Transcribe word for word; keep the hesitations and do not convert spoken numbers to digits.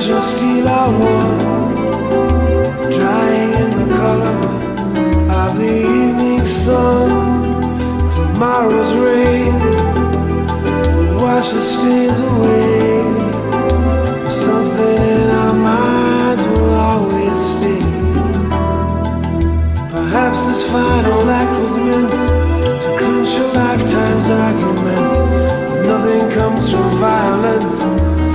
treasure steal our one, drying in the color of the evening sun. Tomorrow's rain will wash the stains away, but something in our minds will always stay. Perhaps this final act was meant to clinch a lifetime's argument, that nothing comes from violence